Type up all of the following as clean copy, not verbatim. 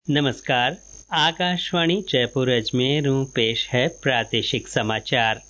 नमस्कार। आकाशवाणी जयपुर अजमेर पेश है प्रादेशिक समाचार।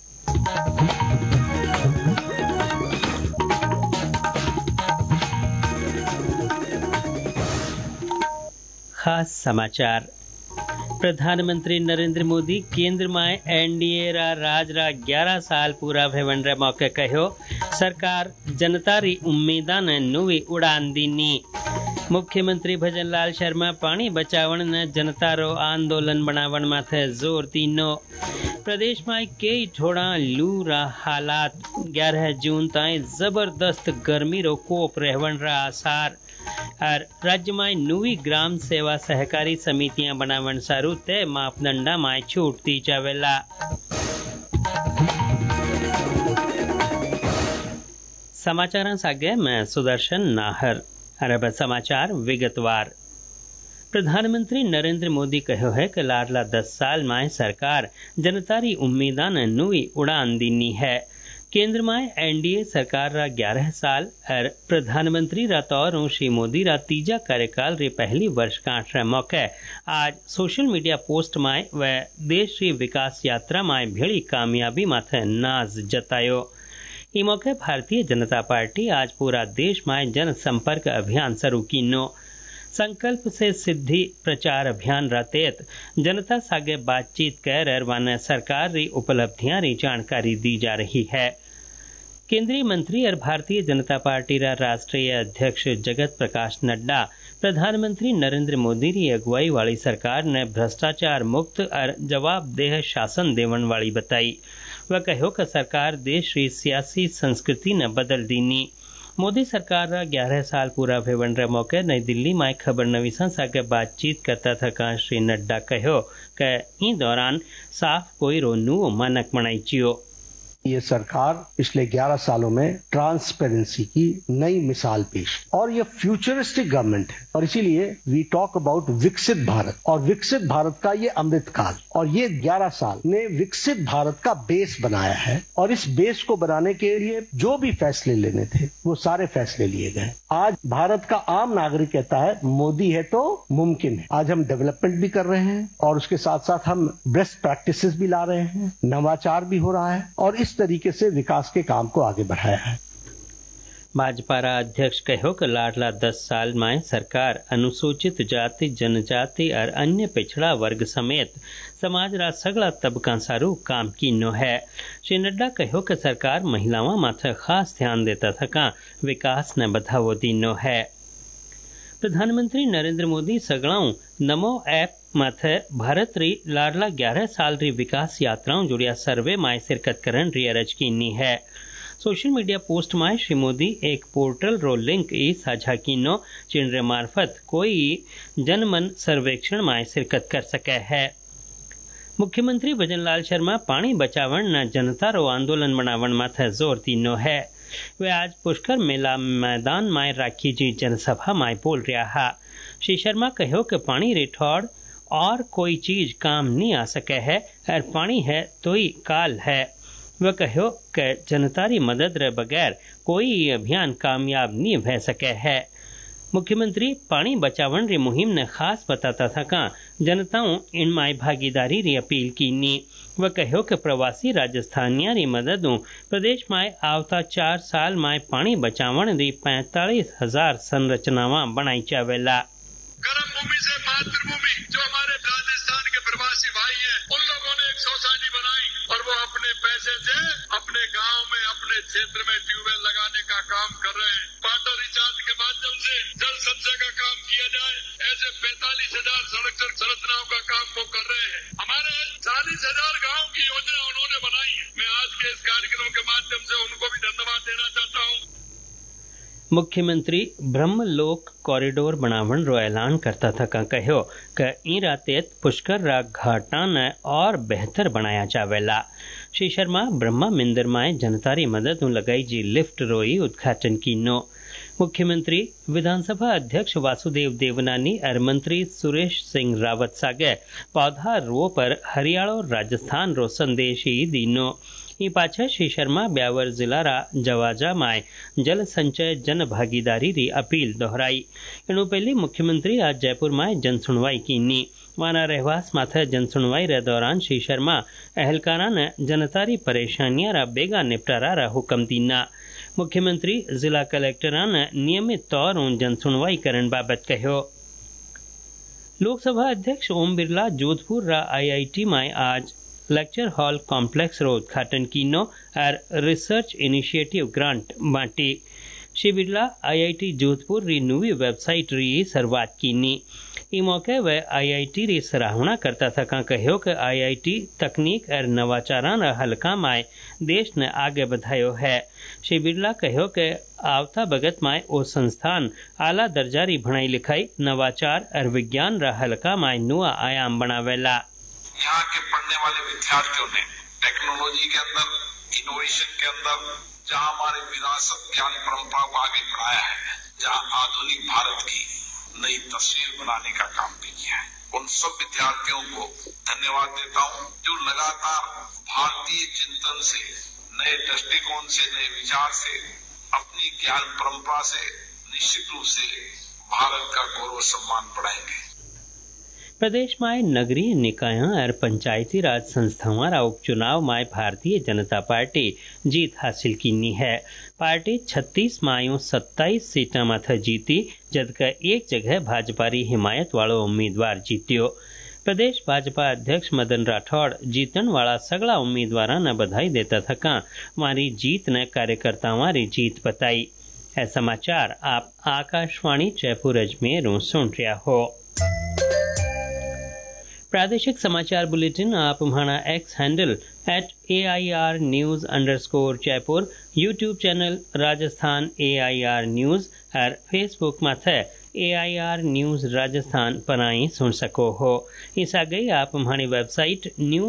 खास समाचार। प्रधानमंत्री नरेंद्र मोदी केंद्र में एनडीए राज 11 साल पूरा भेवन रे मौके कहो सरकार जनता री उम्मीदा ने नवी उड़ान दीनी। मुख्यमंत्री भजन लाल शर्मा पानी बचावण ने जनता रो आंदोलन बनावण माथे जोर दीनो। प्रदेश में कई ठोड़ा लू रा हालात 11 जून ताई जबरदस्त गर्मी रो कोप रहवण रा आसार और राज्य में नवी ग्राम सेवा सहकारी समितियां बनावण सारू ते मापदंडा में छूट दी जावेला। समाचार सागे मैं सुदर्शन नाहर। अरब समाचार विगतवार। प्रधानमंत्री नरेंद्र मोदी कहो है कि लाडला 10 साल में सरकार जनता री उम्मीदा ने नवी उड़ान दीनी है। केंद्र में एनडीए सरकार रा 11 साल और प्रधानमंत्री रा तौर श्री मोदी रा तीजा कार्यकाल री पहली वर्षगांठ रे मौके आज सोशल मीडिया पोस्ट में व देश री विकास यात्रा में भेड़ी कामयाबी माथे नाज जतायो। ई मौके भारतीय जनता पार्टी आज पूरा देश में जन संपर्क अभियान शुरू कीनो। संकल्प से सिद्धि प्रचार अभियान रा तहत जनता सागे बातचीत कर वाने सरकार री उपलब्धियां री जानकारी दी जा रही है। केंद्रीय मंत्री और भारतीय जनता पार्टी रा राष्ट्रीय अध्यक्ष जगत प्रकाश नड्डा प्रधानमंत्री नरेंद्र मोदी री अगुवाई वाली सरकार ने भ्रष्टाचार मुक्त और जवाबदेह शासन देवन वाली बताई। वह कहो कि सरकार देश री सियासी संस्कृति ने बदल दीनी। मोदी सरकार रा 11 साल पूरा भेवन रे मौके नई दिल्ली में खबर नवीसा सागे बातचीत करता था श्री नड्डा कहो कि ई दौरान साफ कोई रो नुओ मानक बनाईचियो। ये सरकार पिछले 11 सालों में ट्रांसपेरेंसी की नई मिसाल पेश और ये फ्यूचरिस्टिक गवर्नमेंट है और इसीलिए वी टॉक अबाउट विकसित भारत और विकसित भारत का ये अमृत काल और ये 11 साल ने विकसित भारत का बेस बनाया है और इस बेस को बनाने के लिए जो भी फैसले लेने थे वो सारे फैसले लिए गए। आज भारत का आम नागरिक कहता है मोदी है तो मुमकिन है। आज हम डेवलपमेंट भी कर रहे हैं और उसके साथ साथ हम बेस्ट प्रैक्टिसेस भी ला रहे हैं, नवाचार भी हो रहा है और इस तरीके से विकास के काम को आगे बढ़ाया है। भाजपा अध्यक्ष कहो कि लाडला 10 साल में सरकार अनुसूचित जाति जनजाति और अन्य पिछड़ा वर्ग समेत समाज रा सगला तबका सारू काम कीनो है। श्री नड्डा कहो कि सरकार महिलाओं माथे खास ध्यान देता थका विकास ने बढ़ावो दीनो है। प्रधानमंत्री नरेंद्र मोदी सगलाऊ नमो ऐप माथे भारत री लाडला 11 साल री विकास यात्राओं जुड़िया सर्वे में शिरकत करन री अरज कीनी है। सोशल मीडिया पोस्ट में श्री मोदी एक पोर्टल रो लिंक ई साझा कीनो जिनरे मार्फत कोई जनमन सर्वेक्षण में शिरकत कर सके है। मुख्यमंत्री भजन लाल शर्मा पानी बचावन न जनता रो आंदोलन बनावन माथे जोर दीनो है। वे आज पुष्कर मेला मैदान में राखी जी जनसभा में बोल रहा है। श्री शर्मा कहो कि पानी रिठौड़ और कोई चीज काम नहीं आ सके है और पानी है तो ही काल है। वह कहो कि जनता री मदद रे बगैर कोई अभियान कामयाब नहीं हो सके है। मुख्यमंत्री पानी बचावन री मुहिम ने खास बताता था का जनताओं इनमाई भागीदारी री अपील कीनी। वह कहो कि प्रवासी राजस्थानिया री मददों प्रदेश में आवता 4 साल में पानी बचावन री 45,000 संरचनावां बनाई जावेला। गर्म भूमि से मातृभूमि जो हमारे राजस्थान के प्रवासी भाई हैं, उन लोगों ने एक सोसाइटी बनाई और वो अपने पैसे से अपने गांव में अपने क्षेत्र में ट्यूबवेल लगाने का काम कर रहे हैं। वाटर रिचार्ज के माध्यम से जल संचय का काम किया जाए, ऐसे 45,000 सड़क संरचनाओं का काम वो कर रहे हैं। हमारे 40,000 गांव की योजना उन्होंने बनाई है। मैं आज के इस कार्यक्रम के माध्यम से उनको भी धन्यवाद देना चाहता हूँ। मुख्यमंत्री ब्रह्मलोक कॉरिडोर बनावन रो ऐलान करता था कहो कि ई रातेत पुष्कर रा घाटा ने और बेहतर बनाया जावेला। श्री शर्मा ब्रह्मा मिंदर में जनता री मदद लगाई जी लिफ्ट रोई उद्घाटन कीनो। मुख्यमंत्री विधानसभा अध्यक्ष वासुदेव देवनानी और मंत्री सुरेश सिंह रावत सागे पौधा रो पर हरियाणा और राजस्थान रो संदेश ही दीनो। ई पाछे श्री शर्मा ब्यावर जिला रा जवाजा माय जल संचय जन भागीदारी री अपील दोहराई। इनु पहली मुख्यमंत्री आज जयपुर माय जन सुनवाई कीनी। वाना रहवास माथे जन सुनवाई रे दौरान श्री शर्मा अहलकारा ने जनता री परेशानियां रा बेगा निपटारा रा हुक्म दीना। मुख्यमंत्री जिला कलेक्टरा ने नियमित तौर जन सुनवाई करन बाबत कहो। लोकसभा अध्यक्ष ओम बिरला जोधपुर रा IIT माय आज लेक्चर हॉल कॉम्प्लेक्स रो उद्घाटन कीनो और रिसर्च इनिशिएटिव ग्रांट बांटी। श्री बिरला IIT जोधपुर री नवी वेबसाइट री शुरुआत कीनी। ई मौके वे IIT री सराहना करता था कहो कि IIT तकनीक और नवाचारा रा हल्का माय देश ने आगे बढ़ायो है। श्री बिरला कहो कि आवता बगत माय ओ संस्थान आला दर्जा री भणाई लिखाई नवाचार और विज्ञान रा हल्का माय नुआ आयाम बनावेला। यहाँ के पढ़ने वाले विद्यार्थियों ने टेक्नोलॉजी के अंदर, इनोवेशन के अंदर जहाँ हमारे विरासत ज्ञान परंपरा को आगे बढ़ाया है, जहाँ आधुनिक भारत की नई तस्वीर बनाने का काम भी किया है, उन सब विद्यार्थियों को धन्यवाद देता हूँ जो लगातार भारतीय चिंतन से, नए दृष्टिकोण से, नए विचार से, अपनी ज्ञान परंपरा से निश्चित रूप से भारत का गौरव सम्मान बढ़ाएंगे। प्रदेश में नगरीय निकायों और पंचायती राज संस्थाओं रा उपचुनाव में भारतीय जनता पार्टी जीत हासिल कीनी है। पार्टी 36 मायों 27 सीटा माथे जीती, जबकि एक जगह भाजपा री हिमायत वालों उम्मीदवार जीत्यो। प्रदेश भाजपा अध्यक्ष मदन राठौड़ जीतन वाला सगला उम्मीदवार ने बधाई देता था मारी जीत ने कार्यकर्ताओं री जीत बताई। ऐ समाचार आप आकाशवाणी जयपुर अजमेर सुन रहा हो। प्रादेशिक समाचार बुलेटिन आप हमारा X handle @AIR News_Jaipur, YouTube channel Rajasthan AIR News और फेसबुक माथे AIR News राजस्थान पनाई सुन सको हो। इस आगे आप हमारी वेबसाइट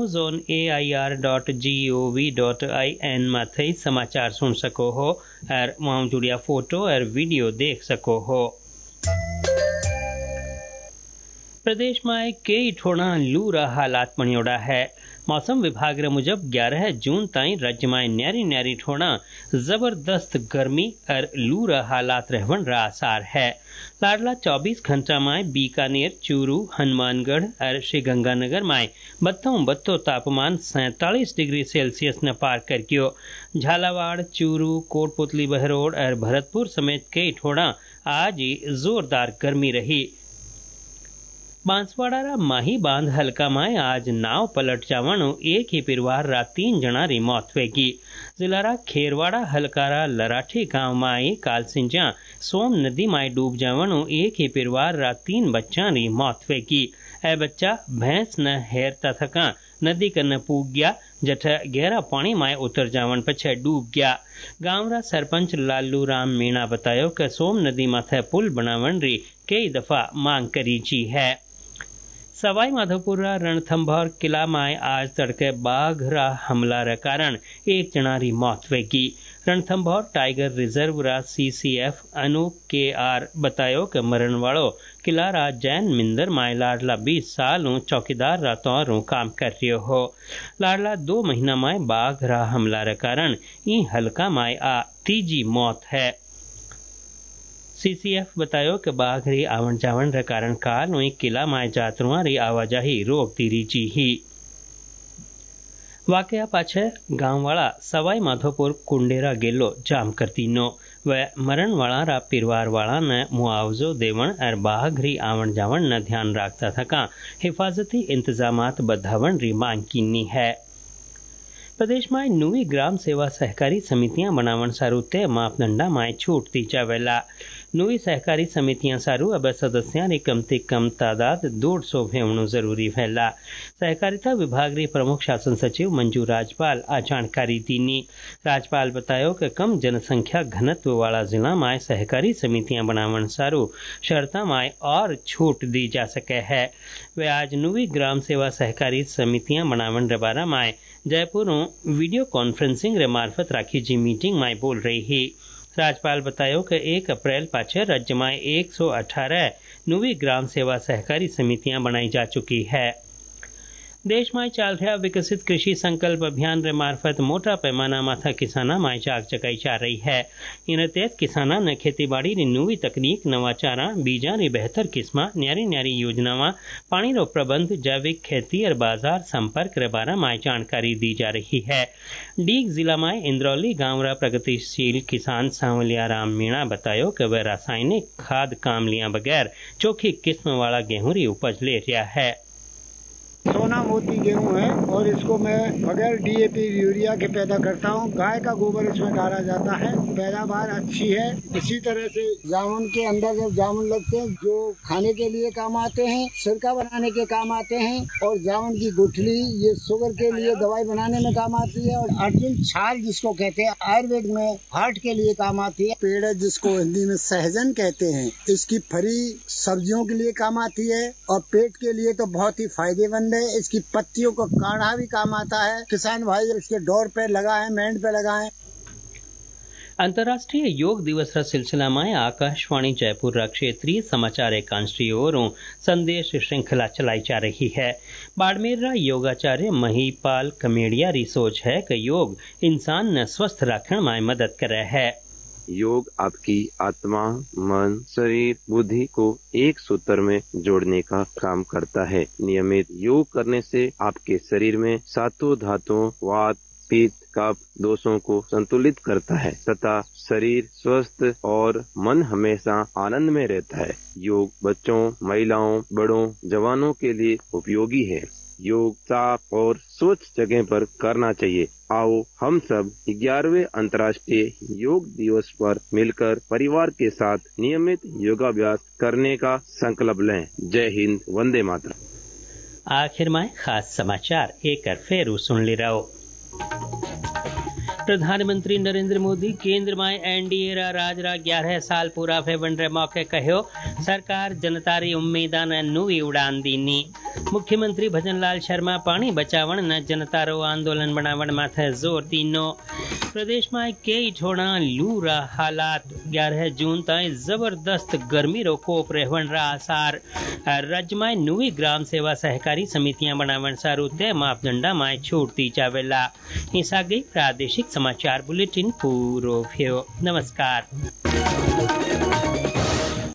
newsonair.gov.in माथे समाचार सुन सको हो और वहाँ जुड़िया फोटो और वीडियो देख सको हो। प्रदेश में कई ठोड़ा लू रा हालात बनियोड़ा है। मौसम विभाग रे मुजब 11 जून ताईं राज्य में न्यारी न्यारी ठोड़ा जबरदस्त गर्मी और लू रा हालात रहवन रा आसार है। लाडला 24 घंटा में बीकानेर, चूरू, हनुमानगढ़ और श्रीगंगानगर में बत्तो तापमान 47 डिग्री सेल्सियस ने पार कर कियो। झालावाड़, चूरू, कोटपुतली बहरोड और भरतपुर समेत कई ठोड़ा आज ही जोरदार गर्मी रही। बांसवाड़ा रा माही बांध हल्का में आज नाव पलट जावणु एक ही परिवार रा 3 जना री मौत हुएगी। जिला रा खेरवाड़ा हल्का रा लराठी गांव में काल सिंजा सोम नदी में डूब जावणु एक ही परिवार रा 3 बच्चा री मौत हुएगी। ए बच्चा भैंस न हेरता थका नदी कन पूग गया, जठ गहरा पानी में उतर जावन पछे डूब गया। गांव रा सरपंच लालू राम मीणा बतायो कि सोम नदी माथे पुल बनावन री कई दफा मांग करी जी है। सवाई माधोपुर रणथंभौर किला में आज तड़के बाघ रा हमला रे कारण एक जना री मौत हुएगी। रणथंभौर टाइगर रिजर्व रा CCF अनूप KR बतायो कि मरण वालों किला रा जैन मिंदर में लाडला 20 साल चौकीदार रा तौर काम कर रियो हो। लाडला 2 महीना में बाघ रा हमला रे कारण ई हल्का में आ तीजी मौत है। CCF बतायो कि बाघ री आवण जावण रे कारण काल किला में यात्रुओं री आवाजाही रोक दी री जी ही। वाकया पाछे गांव वाला सवाई माधोपुर कुंडेरा गेलो जाम करती नो व मरण वाला रा परिवार वाला ने मुआवजो देवण और बाघ री आवण जावण न ध्यान रखता था हिफाजती इंतजामात बढ़ावण री मांग कीनी है। प्रदेश में नवी ग्राम सेवा सहकारी समितियां बनावण सारू तय मापदंडा में छूट दी जावेला। नवी सहकारी समितियां सारू अब सदस्यां री कम से कम तादाद 150 होवणु जरूरी है। सहकारिता विभाग री प्रमुख शासन सचिव मंजू राजपाल आ जानकारी दीनी। राजपाल बतायो कि कम जनसंख्या घनत्व वाला जिला में सहकारी समितियां बनावण सारू शर्ता में और छूट दी जा सके है। वे आज नवी ग्राम सेवा सहकारी समितियां बनावण रे बारे में जयपुर वीडियो कॉन्फ्रेंसिंग रे मार्फत राखी जी मीटिंग में बोल रही ही। राजपाल बतायो कि 1 अप्रैल पाछे राज्य में 118 नवी ग्राम सेवा सहकारी समितियां बनाई जा चुकी है। देश में चाल रहा विकसित कृषि संकल्प अभियान रे मार्फत मोटा पैमाना माथा किसाना माय जाग जगाई जा रही है। इन तहत किसाना ने खेती बाड़ी री नवी तकनीक, नवाचारा, बीजा री बेहतर किस्मा, न्यारी न्यारी योजनावां, पानी रो प्रबंध, जैविक खेती और बाजार संपर्क रे बारे में जानकारी दी जा रही है। डीग जिला में इंद्रौली गांव रा प्रगतिशील किसान सांवलिया राम मीणा बतायो कि वह रासायनिक खाद काम लिया बगैर चोखी किस्म वाला गेहूं री उपज ले रहा है। सोना मोती गेहूं है और इसको मैं बगैर डीएपी यूरिया के पैदा करता हूं। गाय का गोबर इसमें डाला जाता है, पैदावार अच्छी है। इसी तरह से जामुन के अंदर जब जामुन लगते हैं जो खाने के लिए काम आते हैं, सिरका बनाने के काम आते हैं, और जामुन की गुठली ये शुगर के लिए दवाई बनाने में काम आती है, और अर्जुन छाल जिसको कहते हैं आयुर्वेद में हार्ट के लिए काम आती है। पेड़ है जिसको हिंदी में सहजन कहते हैं, इसकी फरी सब्जियों के लिए काम आती है और पेट के लिए तो बहुत ही फायदेमंद। इसकी पत्तियों का काढ़ा भी काम आता है। किसान भाई इसके डोर पे लगाएं, मेंढ पे लगाएं। अंतर्राष्ट्रीय योग दिवस सिलसिला में आकाशवाणी जयपुर क्षेत्रीय समाचार एकांश की ओरों संदेश श्रृंखला चलाई जा रही है। बाड़मेर योगाचार्य महीपाल कमेड़िया री सोच है कि योग इंसान ने स्वस्थ रखने में मदद करे है। योग आपकी आत्मा, मन, शरीर, बुद्धि को एक सूत्र में जोड़ने का काम करता है। नियमित योग करने से आपके शरीर में सातों धातुओं वात, पित्त, कफ दोषों को संतुलित करता है तथा शरीर स्वस्थ और मन हमेशा आनंद में रहता है। योग बच्चों, महिलाओं, बड़ों, जवानों के लिए उपयोगी है। योग साफ और स्वच्छ जगह पर करना चाहिए। आओ हम सब 11वें अंतर्राष्ट्रीय योग दिवस पर मिलकर परिवार के साथ नियमित योगाभ्यास करने का संकल्प लें। जय हिंद, वंदे मातरम। आखिर में खास समाचार एक फेरू सुन ले रहो। प्रधानमंत्री नरेंद्र मोदी केंद्र में एनडीए राज 11 साल पूरा फेवन रे मौके कहो सरकार जनता री उम्मीदा ने नवी उड़ान दीनी। मुख्यमंत्री भजनलाल शर्मा पानी बचावण न जनता रो आंदोलन बनावण माथे जोर दीनो। प्रदेश में कई छोड़ा लू रा हालात 11 जून तक जबरदस्त गर्मी रो कोप रहवन रा आसार। राज्य में नवी ग्राम सेवा सहकारी समितियां बनावण सारू तय मापदंडा में छूट दी जावेला। हिस्सा गई प्रादेशिक समाचार बुलेटिन पूरो भयो। नमस्कार।